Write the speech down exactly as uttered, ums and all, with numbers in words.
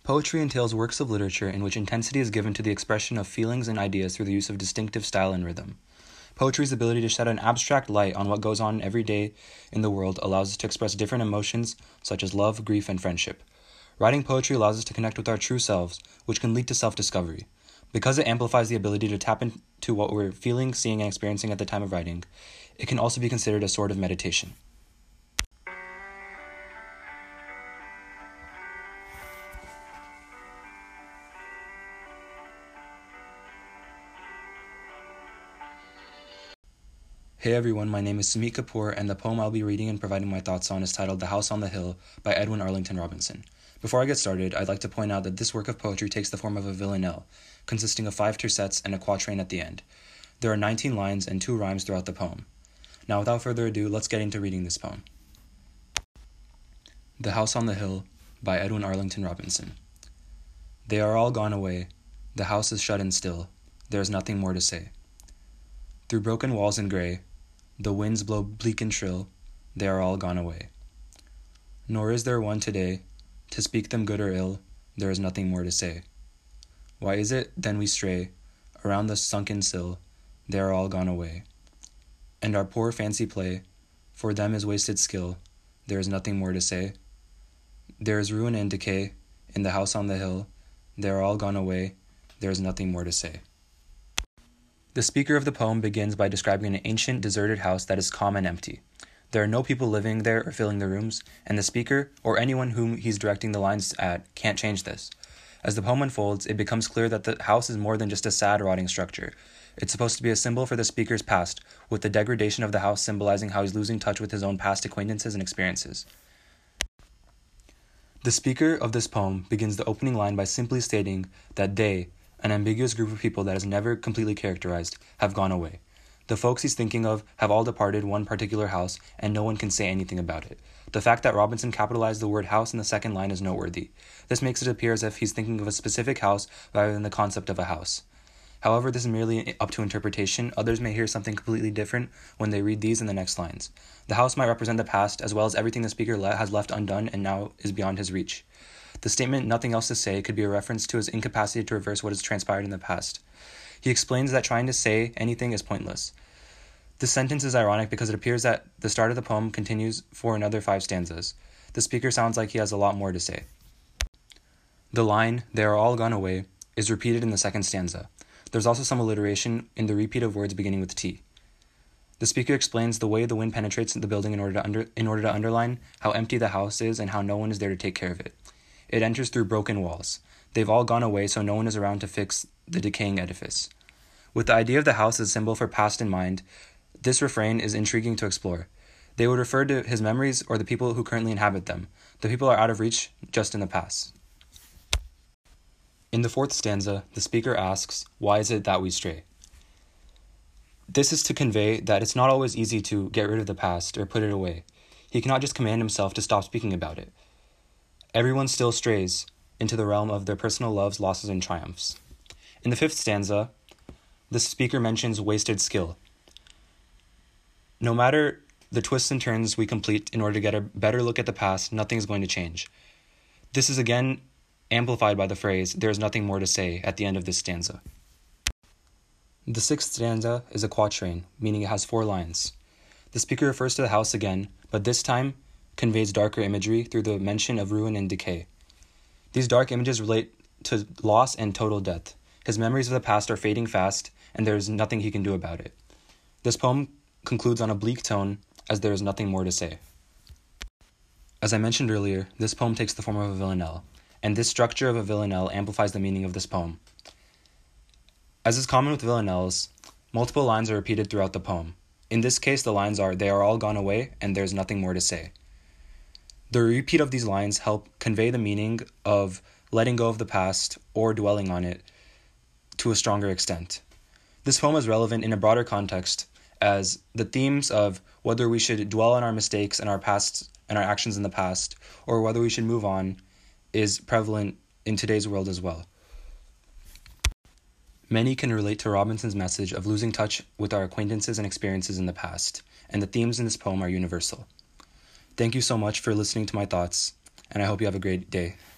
Poetry entails works of literature in which intensity is given to the expression of feelings and ideas through the use of distinctive style and rhythm. Poetry's ability to shed an abstract light on what goes on every day in the world allows us to express different emotions such as love, grief, and friendship. Writing poetry allows us to connect with our true selves, which can lead to self-discovery. Because it amplifies the ability to tap into what we're feeling, seeing, and experiencing at the time of writing, it can also be considered a sort of meditation. Hey everyone, my name is Sumit Kapoor, and the poem I'll be reading and providing my thoughts on is titled The House on the Hill by Edwin Arlington Robinson. Before I get started, I'd like to point out that this work of poetry takes the form of a villanelle, consisting of five tercets and a quatrain at the end. There are nineteen lines and two rhymes throughout the poem. Now without further ado, let's get into reading this poem. The House on the Hill by Edwin Arlington Robinson. They are all gone away. The house is shut and still. There is nothing more to say. Through broken walls and gray, the winds blow bleak and shrill, they are all gone away. Nor is there one today, to speak them good or ill, there is nothing more to say. Why is it, then we stray, around the sunken sill, they are all gone away. And our poor fancy play, for them is wasted skill, there is nothing more to say. There is ruin and decay, in the house on the hill, they are all gone away, there is nothing more to say. The speaker of the poem begins by describing an ancient, deserted house that is calm and empty. There are no people living there or filling the rooms, and the speaker, or anyone whom he's directing the lines at, can't change this. As the poem unfolds, it becomes clear that the house is more than just a sad, rotting structure. It's supposed to be a symbol for the speaker's past, with the degradation of the house symbolizing how he's losing touch with his own past acquaintances and experiences. The speaker of this poem begins the opening line by simply stating that they, an ambiguous group of people that is never completely characterized, have gone away. The folks he's thinking of have all departed one particular house, and no one can say anything about it. The fact that Robinson capitalized the word house in the second line is noteworthy. This makes it appear as if he's thinking of a specific house rather than the concept of a house. However, this is merely up to interpretation. Others may hear something completely different when they read these and the next lines. The house might represent the past, as well as everything the speaker le- has left undone and now is beyond his reach. The statement, nothing else to say, could be a reference to his incapacity to reverse what has transpired in the past. He explains that trying to say anything is pointless. This sentence is ironic because it appears that the start of the poem continues for another five stanzas. The speaker sounds like he has a lot more to say. The line, they are all gone away, is repeated in the second stanza. There's also some alliteration in the repeat of words beginning with T. The speaker explains the way the wind penetrates the building in order to under, in order to underline how empty the house is and how no one is there to take care of it. It enters through broken walls. They've all gone away, so no one is around to fix the decaying edifice. With the idea of the house as a symbol for past in mind, this refrain is intriguing to explore. They would refer to his memories or the people who currently inhabit them. The people are out of reach just in the past. In the fourth stanza, the speaker asks, why is it that we stray? This is to convey that it's not always easy to get rid of the past or put it away. He cannot just command himself to stop speaking about it. Everyone still strays into the realm of their personal loves, losses, and triumphs. In the fifth stanza, the speaker mentions wasted skill. No matter the twists and turns we complete in order to get a better look at the past, nothing is going to change. This is again amplified by the phrase, there is nothing more to say, at the end of this stanza. The sixth stanza is a quatrain, meaning it has four lines. The speaker refers to the house again, but this time conveys darker imagery through the mention of ruin and decay. These dark images relate to loss and total death. His memories of the past are fading fast, and there is nothing he can do about it. This poem concludes on a bleak tone, as there is nothing more to say. As I mentioned earlier, this poem takes the form of a villanelle, and this structure of a villanelle amplifies the meaning of this poem. As is common with villanelles, multiple lines are repeated throughout the poem. In this case, the lines are, they are all gone away, and there's nothing more to say. The repeat of these lines help convey the meaning of letting go of the past or dwelling on it to a stronger extent. This poem is relevant in a broader context as the themes of whether we should dwell on our mistakes and our past and our actions in the past or whether we should move on is prevalent in today's world as well. Many can relate to Robinson's message of losing touch with our acquaintances and experiences in the past, and the themes in this poem are universal. Thank you so much for listening to my thoughts, and I hope you have a great day.